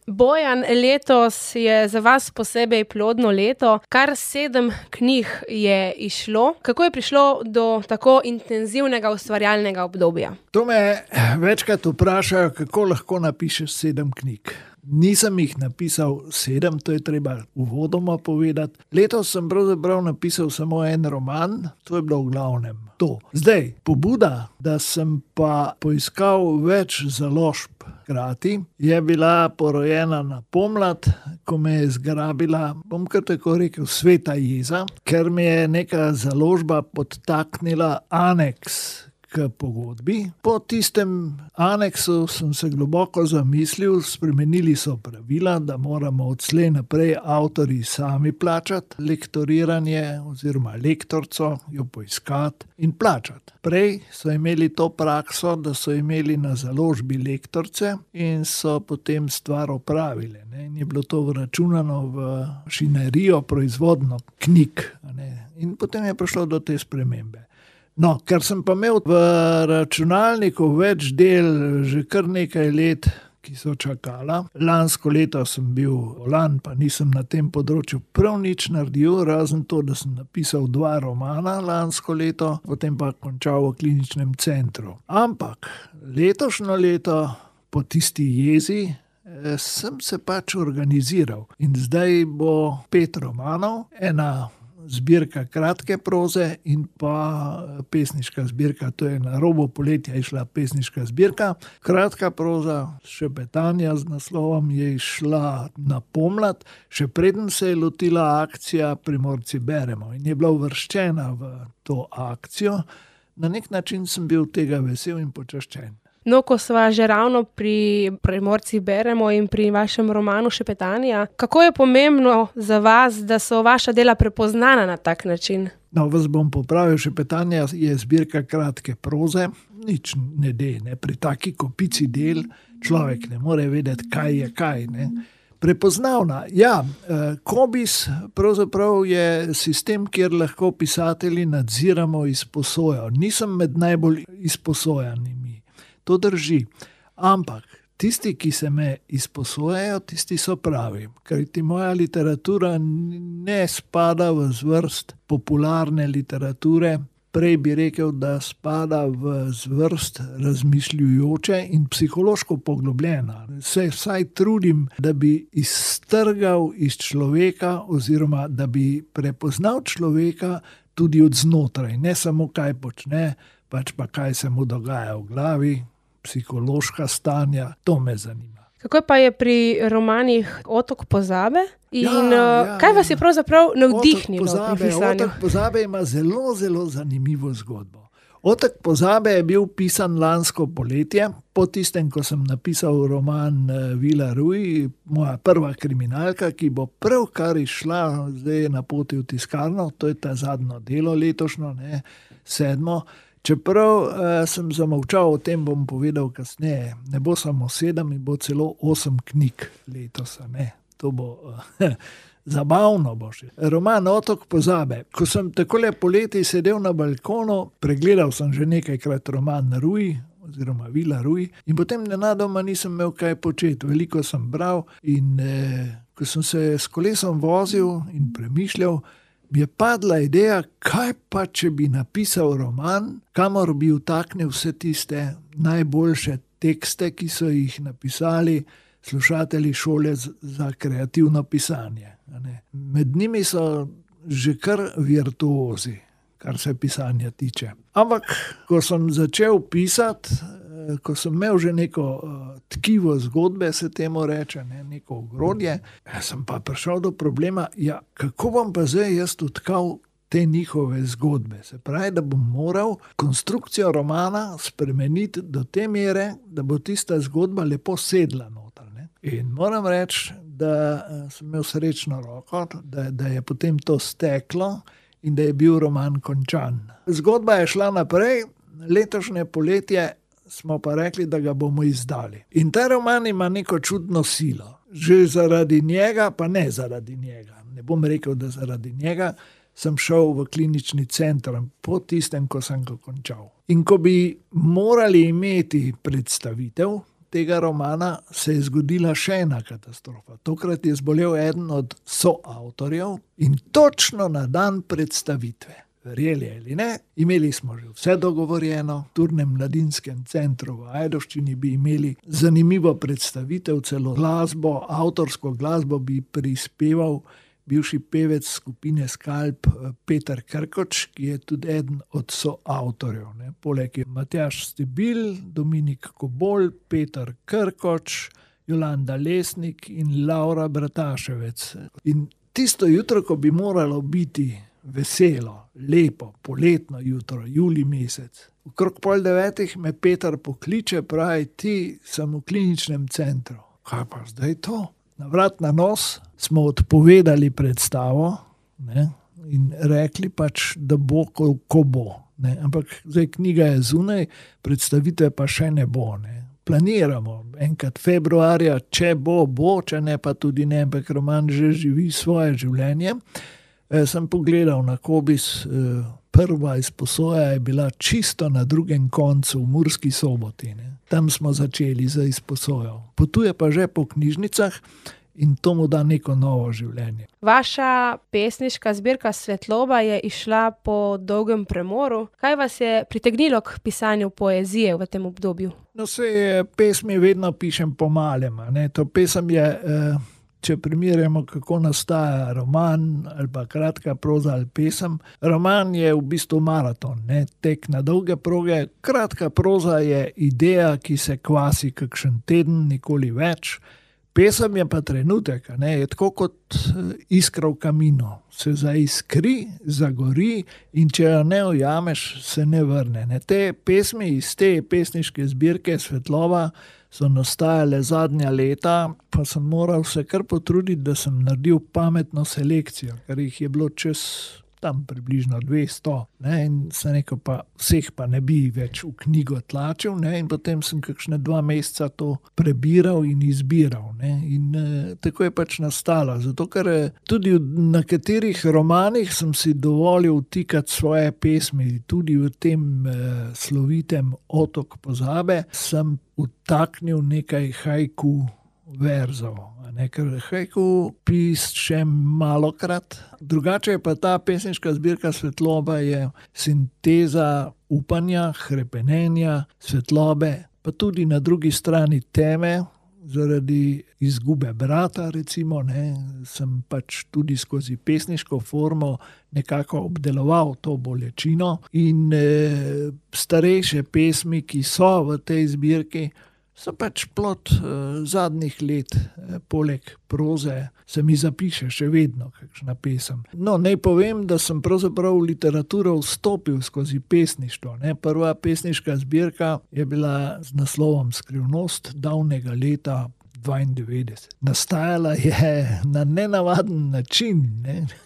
Bojan, letos je za vas posebej plodno leto. Kar 7 knjig je izšlo. Kako je prišlo do tako intenzivnega ustvarjalnega obdobja? To me večkrat vprašajo, kako lahko napišeš 7 knjig. Nisem jih napisal 7, to je treba uvodoma povedati. Letos sem pravzaprav napisal samo en roman, to je bilo v glavnem to. Zdaj, pobuda, da sem pa poiskal več založb hkrati, je bila porojena na pomlad, ko me je zgrabila, bom kar tako rekel, sveta jeza, ker mi je neka založba podtaknila aneks k pogodbi. Po tistem aneksu sem se globoko zamislil, spremenili so pravila, da moramo odslej naprej avtorji sami plačati lektoriranje oziroma lektorco, jo poiskati in plačati. Prej so imeli to prakso, da so imeli na založbi lektorce in so potem stvar opravili. In je bilo to vračunano v mašinerijo proizvodno knjig. In potem je prišlo do te spremembe. No, ker sem pa imel v računalniku več del že kar nekaj let, ki so čakala. Lansko leto sem bil bolan, pa nisem na tem področju prav nič naredil, razen to, da sem napisal 2 romana lansko leto, potem pa končal v kliničnem centru. Ampak letošnjo leto po tisti jezi sem se pač organiziral. In zdaj bo 5 romanov, ena zbirka kratke proze in pa pesniška zbirka, to je na robu poletja išla pesniška zbirka. Kratka proza, Šepetanja z naslovom, je išla na pomlad, še preden se je lotila akcija Primorci beremo in je bila uvrščena v to akcijo. Na nek način sem bil tega vesel in počaščen. No, ko sva že ravno pri Primorci beremo in pri vašem romanu Šepetanja, kako je pomembno za vas, da so vaša dela prepoznana na tak način? No, vas bom popravil, Šepetanja je zbirka kratke proze, nič ne de, ne. Pri taki kopici del človek ne more vedeti, kaj je kaj, ne. Prepoznavna, ja, Cobiss pravzaprav je sistem, kjer lahko pisatelji nadziramo izposojo. Nisem med najbolj izposojanimi. To drži, ampak tisti, ki se me izposojajo, tisti so pravi, kajti moja literatura ne spada v zvrst popularne literature, prej bi rekel, da spada v zvrst razmišljujoče in psihološko poglobljena. Se vsaj trudim, da bi iztrgal iz človeka oziroma da bi prepoznal človeka tudi od znotraj, ne samo kaj počne, pač pa kaj se mu dogaja v glavi, psihološka stanja, to me zanima. Kako pa je pri romanih Otok pozabe? In kaj vas je pravzaprav navdihnilo pri pisanju? Otok pozabe ima zelo, zelo zanimivo zgodbo. Otok pozabe je bil pisan lansko poletje, po tistem, ko sem napisal roman Vila Rui, moja prva kriminalka, ki bo pravkar išla, zdaj je na poti v tiskarno, to je ta zadnje delo letošnjo, 7. Čeprav sem zamolčal, o tem bom povedal kasneje. Ne bo samo 7, bo celo 8 knjig letos. To bo zabavno. Bo še. Roman Otok pozabe. Ko sem takole poleti sedel na balkonu, pregledal sem že nekajkrat roman Rui, oziroma Vila Rui, in potem nenadoma nisem imel kaj početi. Veliko sem bral in ko sem se s kolesom vozil in premišljal, mi je padla ideja, kaj pa, če bi napisal roman, kamor bi vtaknil vse tiste najboljše tekste, ki so jih napisali slušatelji šole za kreativno pisanje. Med njimi so že kar virtuozi, kar se pisanja tiče. Ampak, ko sem začel pisati, ko sem imel že neko tkivo zgodbe, se temu reče, neko ogrodje, sem pa prišel do problema, kako bom pa zdaj jaz vtkal te njihove zgodbe. Se pravi, da bom moral konstrukcijo romana spremeniti do te mere, da bo tista zgodba lepo sedla noter. In moram reči, da sem imel srečno roko, da je potem to steklo in da je bil roman končan. Zgodba je šla naprej, letošnje poletje smo pa rekli, da ga bomo izdali. In ta roman ima neko čudno silo. Že zaradi njega, pa ne zaradi njega. Ne bom rekel, da zaradi njega sem šel v klinični center po tistem, ko sem ga končal. In ko bi morali imeti predstavitev, tega romana se je zgodila še ena katastrofa. Tokrat je zbolel eden od soavtorjev in točno na dan predstavitve. Verjeli ali ne, imeli smo že vse dogovorjeno, v Turnem mladinskem centru v Ajdovščini bi imeli zanimivo predstavitev, celo glasbo, avtorsko glasbo bi prispeval bivši pevec skupine Skalp Peter Krkoč, ki je tudi eden od soavtorjev. Poleg je Matjaž Stebil, Dominik Kobol, Peter Krkoč, Jolanda Lesnik in Laura Brataševec. In tisto jutro, ko bi moralo biti veselo, lepo, poletno jutro, julij mesec. Okrog 8:30 me Peter pokliče, pravi, ti sem v kliničnem centru. Kaj pa zdaj to? Na vrat na nos smo odpovedali predstavo, in rekli pač, da bo, ko bo. Ampak zdaj knjiga je zunaj, predstavitve pa še ne bo. Planiramo enkrat februarja, če bo, če ne pa tudi ne, ampak roman že živi svoje življenje. Sem pogledal na Kobis, prva izposoja je bila čisto na drugem koncu v Murski Soboti. Tam smo začeli za izposojo. Potuje pa že po knjižnicah in to mu da neko novo življenje. Vaša pesniška zbirka Svetloba je izšla po dolgem premoru. Kaj vas je pritegnilo k pisanju poezije v tem obdobju? No, pesmi vedno pišem po malem. To pesem je... Če primerjamo, kako nastaja roman ali pa kratka proza ali pesem, roman je v bistvu maraton, tek na dolge proge, kratka proza je ideja, ki se kvasi kakšen teden, nikoli več. Pesem je pa trenutek, je tako kot iskra v kaminu. Se zaiskri, zagori in če jo ne ujameš, se ne vrne. Te pesmi iz te pesniške zbirke Svetloba so nastajale zadnja leta, pa sem moral se kar potruditi, da sem naredil pametno selekcijo, ker jih je bilo čez tam približno 200. In sem rekel, pa vseh pa ne bi več v knjigo tlačil, in potem sem kakšne 2 meseca to prebiral in izbiral. In tako je pač nastalo. Zato, ker tudi na katerih romanih sem si dovolil vtikati svoje pesmi, tudi v tem slovitem Otok pozabe, sem vtaknil nekaj haiku verzov. Ker haiku pišem malokrat. Drugače je pa ta pesniška zbirka Svetloba je sinteza upanja, hrepenenja, svetlobe, pa tudi na drugi strani teme, zaradi izgube brata, recimo, sem pač tudi skozi pesniško formo nekako obdeloval to bolečino in starejše pesmi, ki so v tej zbirki, so pač plod zadnjih let, poleg proze se mi zapiše še vedno kakšna pesem. No, naj povem, da sem pravzaprav v literaturo vstopil skozi pesništvo. Prva pesniška zbirka je bila z naslovom Skrivnost davnega leta 92. Nastajala je na nenavaden način.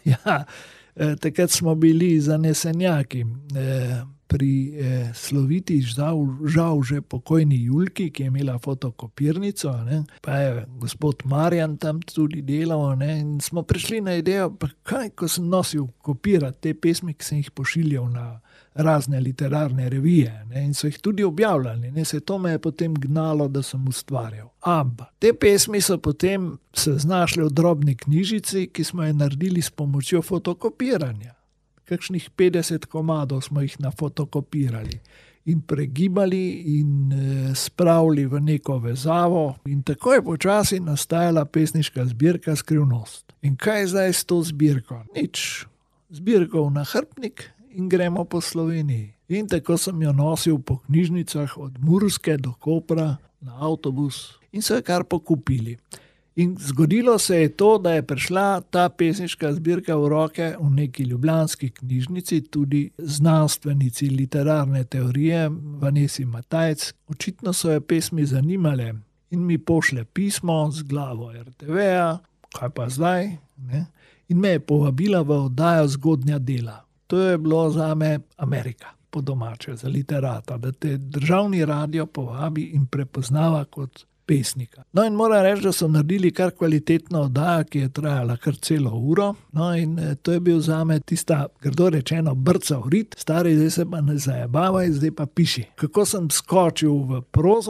Takrat smo bili zanesenjaki. Pri sloviti žal že pokojni Julki, ki je imela fotokopirnico, pa je gospod Marjan tam tudi delal, in smo prišli na idejo, pa kaj, ko sem nosil kopirati te pesmi, ki sem jih pošiljal na razne literarne revije, in so jih tudi objavljali, to me je potem gnalo, da sem ustvarjal. Ampak te pesmi so potem se znašle v drobni knjižici, ki smo jo naredili s pomočjo fotokopiranja. Kakšnih 50 komadov smo jih nafotokopirali in pregibali in spravili v neko vezavo in tako je počasi nastajala pesniška zbirka Skrivnost. In kaj je zdaj s to zbirko? Nič. Zbirko v nahrbtnik in gremo po Sloveniji. In tako sem jo nosil po knjižnicah od Murske do Kopra na avtobus in so jo kar pokupili. In zgodilo se je to, da je prišla ta pesniška zbirka v roke v neki ljubljanski knjižnici, tudi znanstvenici literarne teorije Vanesi Matajc. Očitno so jo pesmi zanimale in mi pošlje pismo z glavo RTV-ja, kaj pa zdaj, in me je povabila v oddajo Zgodnja dela. To je bilo zame Amerika, po domače, za literata, da te državni radio povabi in prepoznava kot pesnika. No in moram reči, da so naredili kar kvalitetno oddajo, ki je trajala kar celo uro. No in to je bil zame tista, grdo rečeno, brca v rit. Stari, zdaj se pa ne zajebavaj, zdaj pa piši. Kako sem skočil v prozo,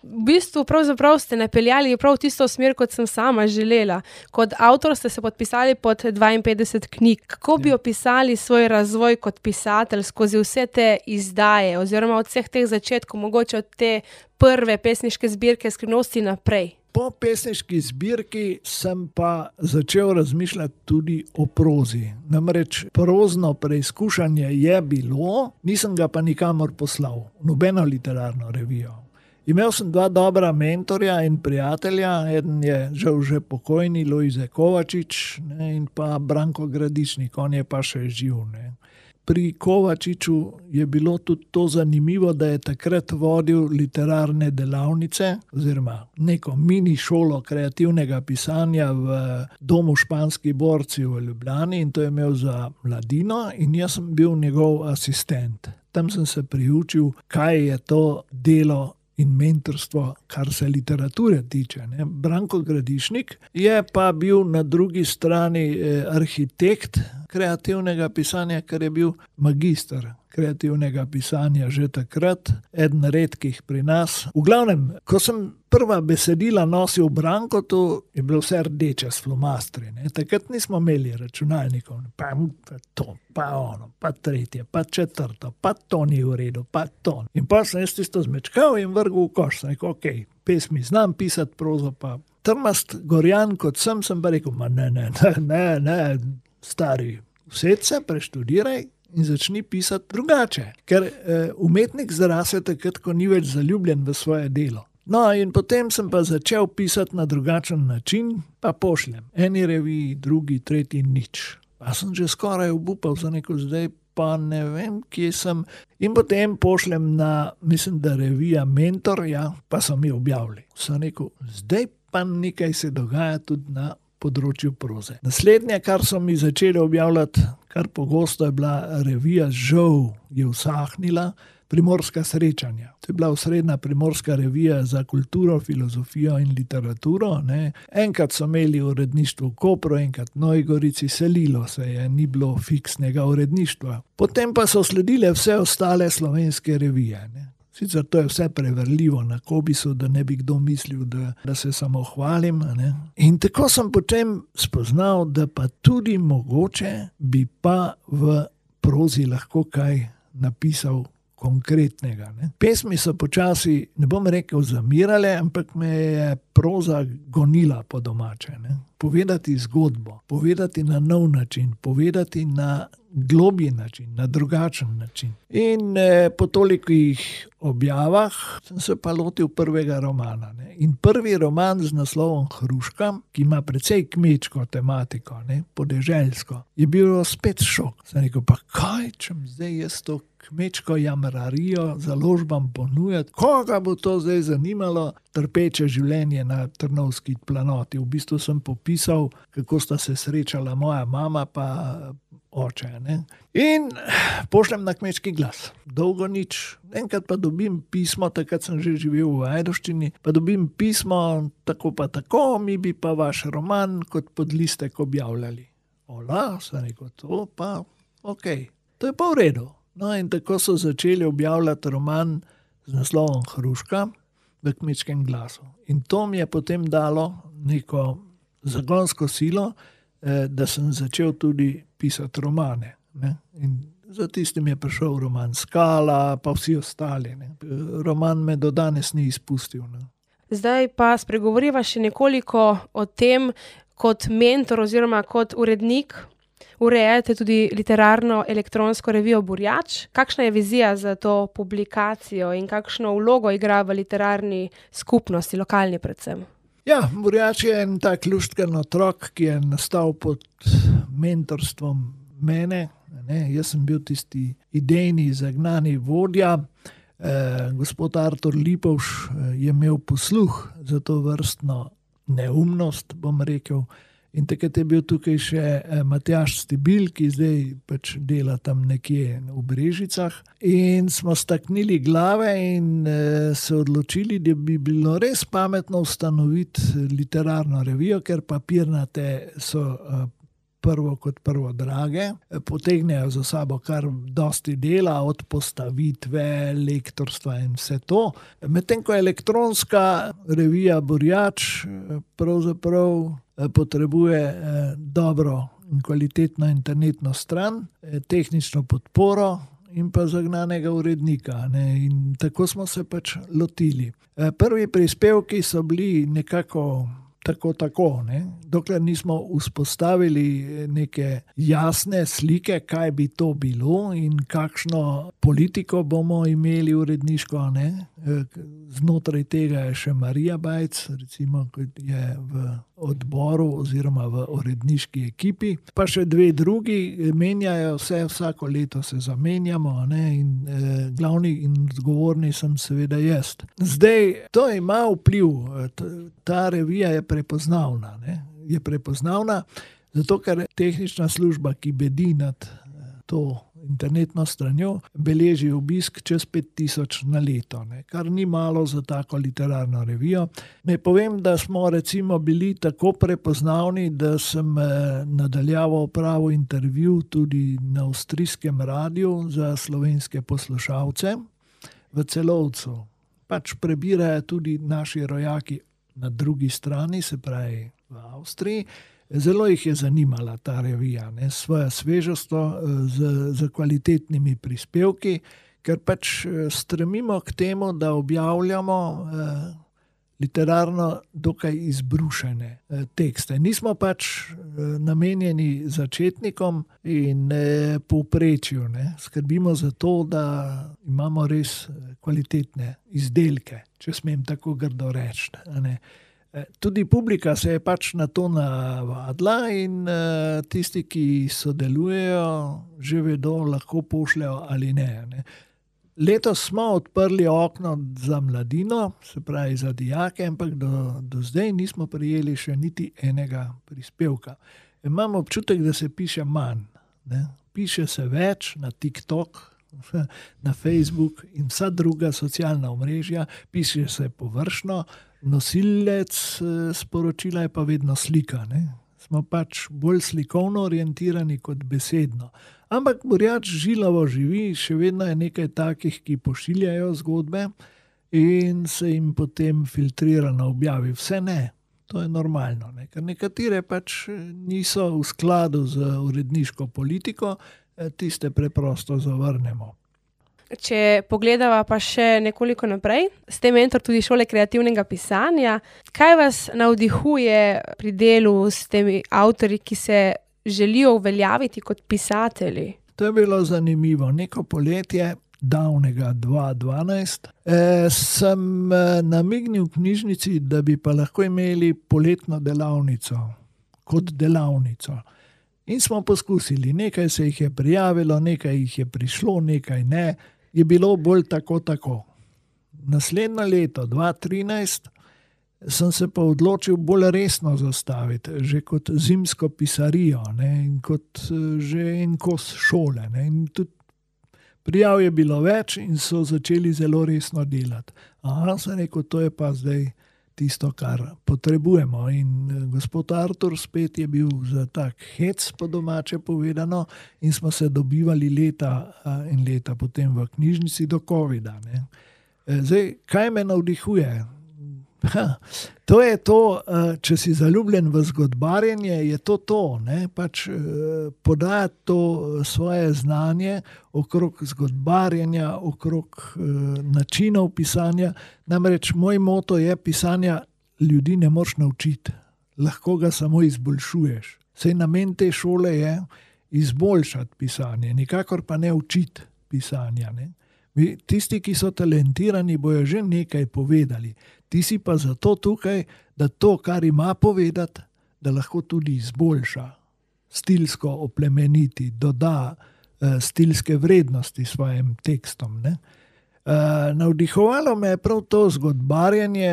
v bistvu pravzaprav ste napeljali prav tisto smer, kot sem sama želela. Kot avtor ste se podpisali pod 52 knjig. Kako bi opisali svoj razvoj kot pisatelj skozi vse te izdaje oziroma od vseh teh začetkov, mogoče od te prve pesniške zbirke Skrivnosti naprej? Po pesniški zbirki sem pa začel razmišljati tudi o prozi. Namreč prozno preizkušanje je bilo, nisem ga pa nikamor poslal, v nobeno literarno revijo. Imel sem dva dobra mentorja in prijatelja, eden je žal že pokojni Lojze Kovačič, ne, in pa Branko Gradišnik, on je pa še živ. Ne. Pri Kovačiču je bilo tudi to zanimivo, da je takrat vodil literarne delavnice oziroma neko mini šolo kreativnega pisanja v domu Španski borci v Ljubljani in to je imel za mladino in jaz sem bil njegov asistent. Tam sem se priučil, kaj je to delo in mentorstvo, kar se literature tiče. Ne. Branko Gradišnik je pa bil na drugi strani arhitekt kreativnega pisanja, ker je bil magister kreativnega pisanja že takrat, eden redkih pri nas. V glavnem, ko sem prva besedila nosil v Brankotu, je bilo vse rdeče s flomastri. Ne. Takrat nismo imeli računalnikov, pa to, pa ono, pa tretje, pa četrto, pa to ni v redu, pa to. In pa sem jaz tisto zmečkal in vrgel v koš. Sem rekel, okej, pesmi znam pisati, prozo pa. Trmast Gorjan, kot sem pa rekel, ne, stari, used se, preštudiraj in začni pisati drugače. Ker umetnik zrase takrat, ko ni več zaljubljen v svoje delo. No, in potem sem pa začel pisati na drugačen način, pa pošljem. Eni reviji, drugi, tretji, nič. Pa sem že skoraj obupal, za neko zdaj pa ne vem, kje sem. In potem pošljem na, mislim, da revija Mentor, ja, pa so mi objavili. Sem rekel, zdaj pa nekaj se dogaja tudi na področju proze. Naslednje, kar so mi začeli objavljati, kar pogosto je bila revija, žal je usahnila, Primorska srečanja. To je bila osrednja primorska revija za kulturo, filozofijo in literaturo. Ne. Enkrat so imeli uredništvo v Kopru, enkrat v Novi Gorici, selilo se je, ni bilo fiksnega uredništva. Potem pa so sledile vse ostale slovenske revije. Ne. Sicer to je vse preverljivo na Kobisu, da ne bi kdo mislil, da se samo hvalim. Ne. In tako sem potem spoznal, da pa tudi mogoče bi pa v prozi lahko kaj napisal konkretnega. Ne. Pesmi so počasi, ne bom rekel zamirale, ampak me je proza gonila po domače. Ne. Povedati zgodbo, povedati na nov način, povedati na globji način, na drugačen način. In po tolikih objavah sem se pa lotil prvega romana. Ne. In prvi roman z naslovom Hruška, ki ima precej kmečko tematiko, ne, podeželsko, je bil spet šok. Sem rekel, pa kaj, če zdaj jaz to kmečko jamrarijo založbam ponujati, koga bo to zdaj zanimalo, trpeče življenje na Trnovski planoti. V bistvu sem popisal, kako sta se srečala moja mama pa oče. Ne? In pošljem na Kmečki glas. Dolgo nič. Enkrat pa dobim pismo, takrat sem že živel v Ajdovščini, pa dobim pismo, tako pa tako, mi bi pa vaš roman kot podlistek objavljali. Ola, sem rekel, to pa okej. To je pa v redu. No in tako so začeli objavljati roman z naslovom Hruška v Kmečkem glasu. In to mi je potem dalo neko zagonsko silo, da sem začel tudi pisati romane. Ne? In za tistim je prišel roman Skala, pa vsi ostali. Ne? Roman me do danes ni izpustil. Ne? Zdaj pa spregovoriva še nekoliko o tem, kot mentor oziroma kot urednik. Urejate tudi literarno elektronsko revijo Burjač. Kakšna je vizija za to publikacijo in kakšno vlogo igra v literarni skupnosti, lokalni predvsem? Ja, Burjač je en tak luštkan otrok, ki je nastal pod mentorstvom mene. Ne, jaz sem bil tisti idejni, zagnani vodja. Gospod Artur Lipovš je imel posluh za to vrstno neumnost, bom rekel. In takrat je bil tukaj še Matjaž Stibil, ki zdaj pač dela tam nekje v Brežicah. In smo staknili glave in se odločili, da bi bilo res pametno ustanoviti literarno revijo, ker papirnate so kot prvo drage, potegnejo za sabo kar dosti dela, od postavitve, lektorstva in vse to. Medtem ko elektronska revija Burjač pravzaprav potrebuje dobro in kvalitetno internetno stran, tehnično podporo in pa zagnanega urednika. Ne? In tako smo se pač lotili. Prvi prispevki so bili nekako tako, ne? Dokler nismo vzpostavili neke jasne slike, kaj bi to bilo in kakšno politiko bomo imeli uredniško. Ne? Znotraj tega je še Marija Bajc, recimo, ki je v odboru oziroma v uredniški ekipi. Pa še dve drugi menjajo se, vsako leto se zamenjamo, ne? In glavni in odgovorni sem seveda jaz. Zdaj, to ima vpliv, ta revija je prepoznavna. Ne? Je prepoznavna, zato ker tehnična služba, ki bedi nad to internetno stranjo, beleži obisk čez 5000 na leto, ne? Kar ni malo za tako literarno revijo. Ne povem, da smo recimo bili tako prepoznavni, da sem nadaljavo opravil intervju tudi na avstrijskem radiju za slovenske poslušalce v Celovcu. Pač prebirajo tudi naši rojaki na drugi strani, se pravi v Avstriji. Zelo jih je zanimala ta revija, ne, s svojo svežostjo, z kvalitetnimi prispevki, ker pač stremimo k temu, da objavljamo literarno dokaj izbrušene tekste. Nismo pač namenjeni začetnikom in povprečju, ne. Skrbimo za to, da imamo res kvalitetne izdelke, če smem tako grdo reči, ne. Tudi publika se je pač na to navadila in tisti, ki sodelujejo, že vedo, lahko pošljajo ali ne. Letos smo odprli okno za mladino, se pravi za dijake, ampak do zdaj nismo prejeli še niti enega prispevka. Imam občutek, da se piše manj, ne? Piše se več na TikTok, na Facebook in vsa druga socialna omrežja, piše se površno, nosilec sporočila je pa vedno slika. Ne? Smo pač bolj slikovno orientirani kot besedno. Ampak Burjač žilavo živi, še vedno je nekaj takih, ki pošiljajo zgodbe in se jim potem filtrirano objavi. Vse ne, to je normalno, ne? Ker nekatere pač niso v skladu z uredniško politiko, tiste preprosto zavrnemo. Če pogledava pa še nekoliko naprej, ste mentor tudi šole kreativnega pisanja. Kaj vas navdihuje pri delu s temi avtorji, ki se želijo uveljaviti kot pisatelji? To je bilo zanimivo. Neko poletje davnega 2012 sem namignil v knjižnici, da bi pa lahko imeli poletno delavnico, kot delavnico. In smo poskusili. Nekaj se jih je prijavilo, nekaj jih je prišlo, nekaj ne. Je bilo bolj tako. Naslednje leto, 2013, sem se pa odločil bolj resno zastaviti, že kot zimsko pisarijo, ne, in kot že en kos šole. Ne, in tudi prijav je bilo več in so začeli zelo resno delati. Sem rekel, to je pa zdaj tisto, kar potrebujemo. In gospod Artur spet je bil za tak hec, po domače povedano, in smo se dobivali leta in leta potem v knjižnici do covida. Ne. Zdaj, kaj me navdihuje? To je to, če si zaljubljen v zgodbarjenje, je to, ne? Pač podajati to svoje znanje okrog zgodbarjenja, okrog načinov pisanja. Namreč moj moto je, pisanja ljudi ne moreš naučiti, lahko ga samo izboljšuješ. Saj namen te šole je izboljšati pisanje, nikakor pa ne učiti pisanja. Ne? Tisti, ki so talentirani, bojo že nekaj povedali. Ti si pa zato tukaj, da to, kar ima povedati, da lahko tudi izboljša, stilsko oplemeniti, doda stilske vrednosti svojim tekstom. Ne? Navdihovalo me je prav to zgodbarjenje,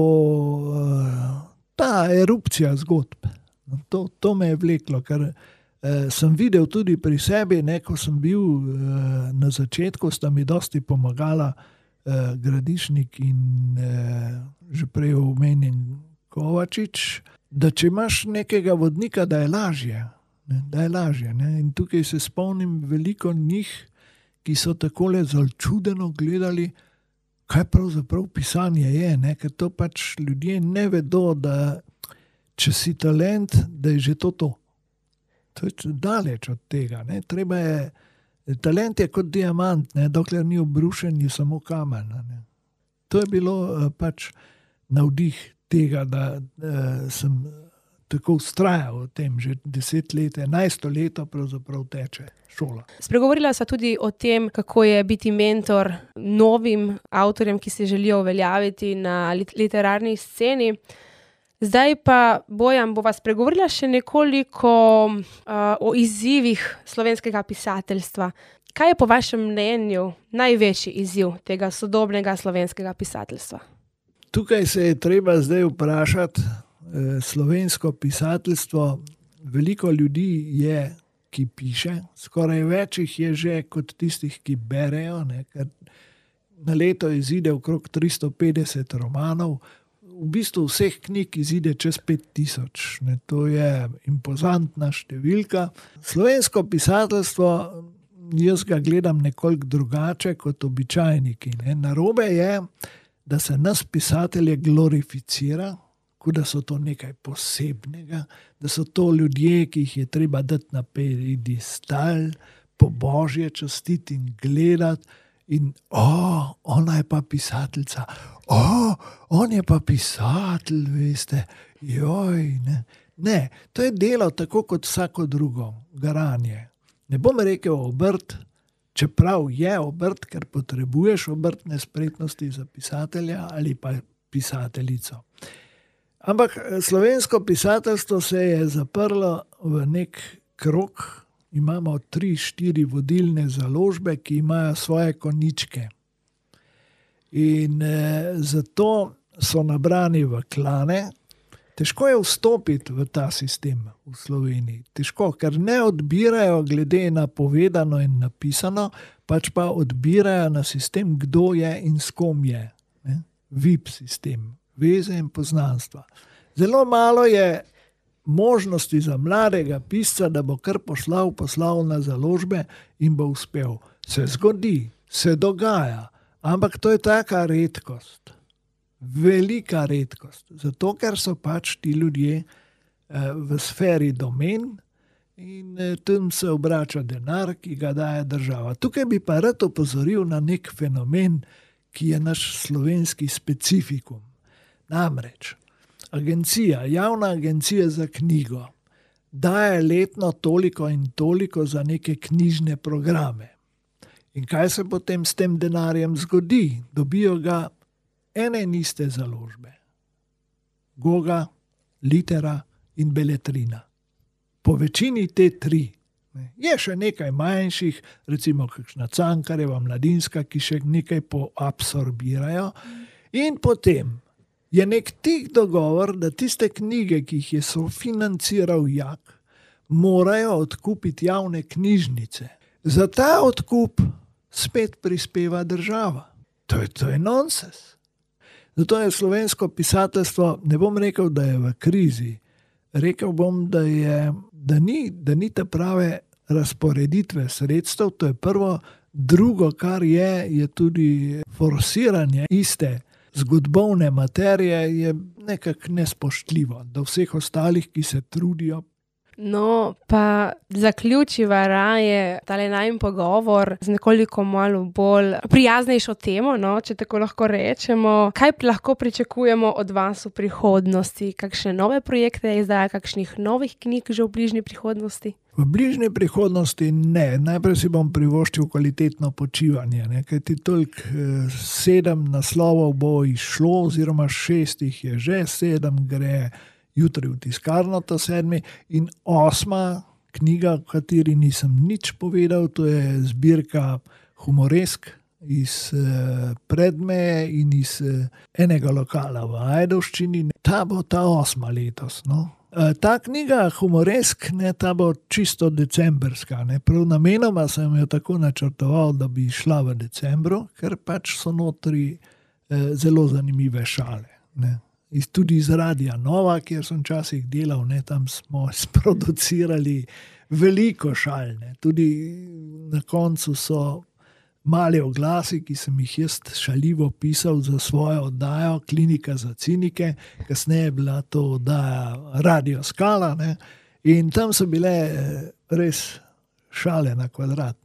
ta erupcija zgodb. To me je vleklo, ker sem videl tudi pri sebi, ne, ko sem bil na začetku, sta mi dosti pomagala Gradišnik in že prej omenjen Kovačič, da če imaš nekega vodnika, da je lažje. da je lažje. Ne? In tukaj se spomnim veliko njih, ki so takole začudeno gledali, kaj pravzaprav pisanje je, ne? Ker to pač ljudje ne vedo, da če si talent, da je že to. To je daleč od tega. Ne? Treba je, talent je kot diamant, ne? Dokler ni obrušen, je samo kamen. Ne? To je bilo pač navdih tega, da sem tako vztrajal o tem, že 10 let, 11 leto pravzaprav teče šola. Spregovorila sva tudi o tem, kako je biti mentor novim avtorjem, ki se želijo uveljaviti na literarni sceni. Zdaj pa, Bojan, bova spregovorila še nekoliko o izzivih slovenskega pisateljstva. Kaj je po vašem mnenju največji izziv tega sodobnega slovenskega pisateljstva? Tukaj se je treba zdaj vprašati, slovensko pisateljstvo, veliko ljudi je, ki piše, skoraj več jih je že kot tistih, ki berejo, ne? Ker na leto izide okrog 350 romanov, v bistvu vseh knjig izide čez 5000. Ne? To je impozantna številka. Slovensko pisateljstvo, jaz ga gledam nekoliko drugače kot običajniki. Ne? Narobe je, da se nas pisatelje glorificira, kot da so to nekaj posebnega, da so to ljudje, ki jih je treba dati na piedestal, po božje častiti in gledati. In ona je pa pisateljica, on je pa pisatelj, veste, joj, ne. Ne, to je delo tako kot vsako drugo, garanje. Ne bom rekel obrt, čeprav je obrt, ker potrebuješ obrtne spretnosti za pisatelja ali pa pisateljico. Ampak slovensko pisateljstvo se je zaprlo v nek krog. Imamo 3-4 vodilne založbe, ki imajo svoje konjičke. In zato so nabrani v klane. Težko je vstopiti v ta sistem v Sloveniji. Težko, ker ne odbirajo glede na povedano in napisano, pač pa odbirajo na sistem, kdo je in s kom je. Ne? VIP sistem, veze in poznanstva. Zelo malo je možnosti za mladega pisca, da bo kar poslal na založbe in bo uspel. Se zgodi, se dogaja, ampak to je taka redkost. Velika redkost. Zato, ker so pač ti ljudje v sferi domen in tam se obrača denar, ki ga daje država. Tukaj bi pa rad opozoril na nek fenomen, ki je naš slovenski specifikum. Namreč, javna agencija za knjigo daje letno toliko in toliko za neke knjižne programe. In kaj se potem s tem denarjem zgodi? Dobijo ga ene in iste založbe. Goga, Litera in Beletrina. Po večini te 3. Je še nekaj manjših, recimo kakšna Cankarjeva, Mladinska, ki še nekaj poabsorbirajo. In potem je nek tih dogovor, da tiste knjige, ki jih je sofinanciral JAK, morajo odkupiti javne knjižnice. Za ta odkup spet prispeva država. To je nonsens. Zato je slovensko pisateljstvo, ne bom rekel, da je v krizi. Rekel bom, da ni te prave razporeditve sredstev, to je prvo. Drugo, kar je tudi forsiranje iste zgodbovne materije, je nekako nespoštljivo do vseh ostalih, ki se trudijo. No, pa zaključiva raje tale najin pogovor z nekoliko malo bolj prijaznejšo temo, no, če tako lahko rečemo. Kaj lahko pričakujemo od vas v prihodnosti? Kakšne nove projekte izdaja, kakšnih novih knjig že v bližnji prihodnosti? V bližnji prihodnosti ne. Najprej si bom privoščil kvalitetno počivanje, ne? Kajti toliko 7 naslovov bo išlo, oziroma 6 jih je že, 7 gre jutri v tiskarno, ta 7. In 8. knjiga, o kateri nisem nič povedal, to je zbirka humoresk iz Predmeje in iz enega lokala v Ajdovščini. Ta bo ta 8. letos, no. Ta knjiga humoresk, ne, ta bo čisto decembrska. Ne. Prav namenoma sem jo tako načrtoval, da bi šla v decembru, ker pač so notri zelo zanimive šale. Ne. tudi iz Radia Nova, kjer sem včasih delal, ne, tam smo sproducirali veliko šal, ne. Tudi na koncu so mali oglasi, ki sem jih jaz šaljivo pisal za svojo oddajo Klinika za cinike, kasneje je bila to oddaja Radio Skala, ne, in tam so bile res šale na kvadrat.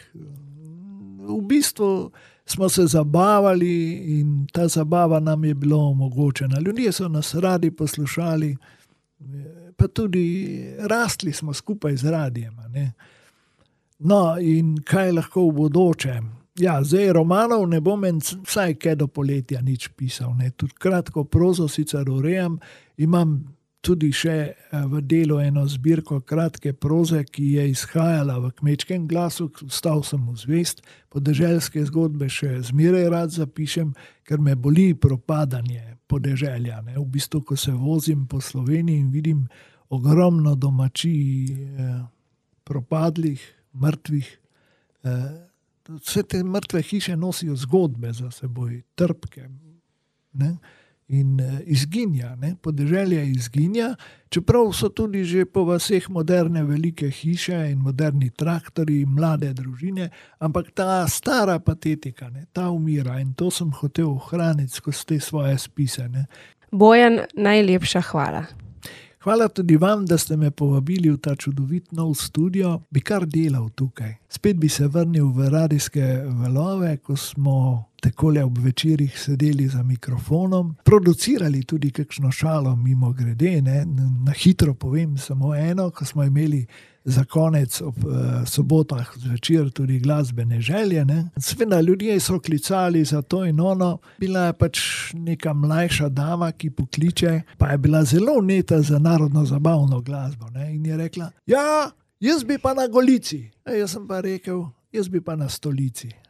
V bistvu smo se zabavali in ta zabava nam je bila omogočena. Ljudje so nas radi poslušali, pa tudi rastli smo skupaj z radijem, ne. No, in kaj lahko v bodoče? Ja, zdaj romanov ne bom vsaj kaj do poletja nič pisal, ne. Tudi kratko prozo sicer urejam, imam tudi še v delu eno zbirko kratke proze, ki je izhajala v Kmečkem glasu, stal sem v zvest, podeželske zgodbe še zmeraj rad zapišem, ker me boli propadanje podeželja, ne. V bistvu, ko se vozim po Sloveniji in vidim ogromno domačij propadlih, mrtvih, vse te mrtve hiše nosijo zgodbe za seboj, trpke, ne? In izginja, ne? Podeželje izginja, čeprav so tudi že po vaseh moderne velike hiše in moderni traktorji, mlade družine, ampak ta stara patetika, ne? Ta umira in to sem hotel ohraniti skozi te svoje spise, ne? Bojan, najlepša hvala. Hvala tudi vam, da ste me povabili v ta čudovit nov studio. Bi kar delal tukaj. Spet bi se vrnil v radijske valove, ko smo takole ob večerih sedeli za mikrofonom. Producirali tudi kakšno šalo mimo grede, ne. Na hitro povem samo eno, ko smo imeli za konec ob sobotah zvečer tudi glasbene želje, ne. Seveda ljudje so klicali za to in ono. Bila je pač neka mlajša dama, ki pokliče, pa je bila zelo vneta za narodno zabavno glasbo, ne. In je rekla, ja, jaz bi pa na Golici. Jaz sem pa rekel, jaz bi pa na Stolici.